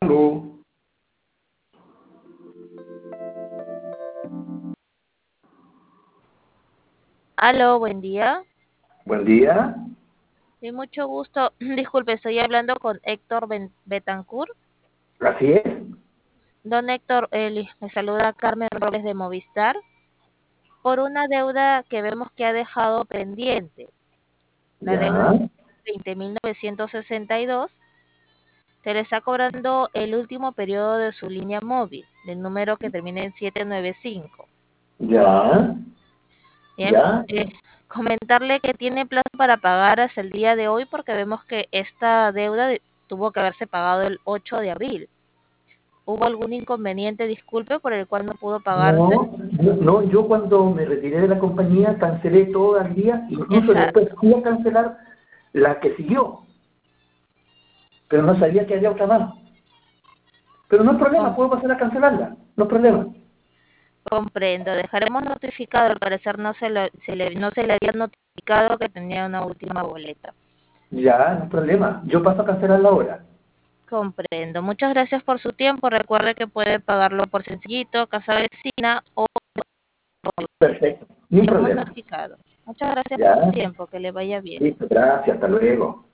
Aló. Aló, buen día. Buen día. Sí, mucho gusto. Disculpe, estoy hablando con Héctor Betancourt. Así es. Don Héctor, me saluda Carmen Robles de Movistar por una deuda que vemos que ha dejado pendiente. La deuda Ya. de 20.962 se le está cobrando el último periodo de su línea móvil, del número que termina en 795. Ya. Bien, Ya. comentarle que tiene plazo para pagar hasta el día de hoy porque vemos que esta deuda tuvo que haberse pagado el 8 de abril. ¿Hubo algún inconveniente, disculpe, por el cual no pudo pagarse? No, yo cuando me retiré de la compañía cancelé todo al día, incluso Exacto. después fui a cancelar la que siguió, pero no sabía que había otra más. Pero no hay problema, Com- puedo pasar a cancelarla, no hay problema. Comprendo. Dejaremos notificado, al parecer no se le había notificado que tenía una última boleta. Ya, no hay problema, yo paso a cancelarla ahora. Comprendo. Muchas gracias por su tiempo. Recuerde que puede pagarlo por Sencillito, Casa Vecina o Perfecto, ni un hemos problema. notificado. Muchas gracias por su Ya, tiempo. Que le vaya bien. listo, gracias, hasta luego.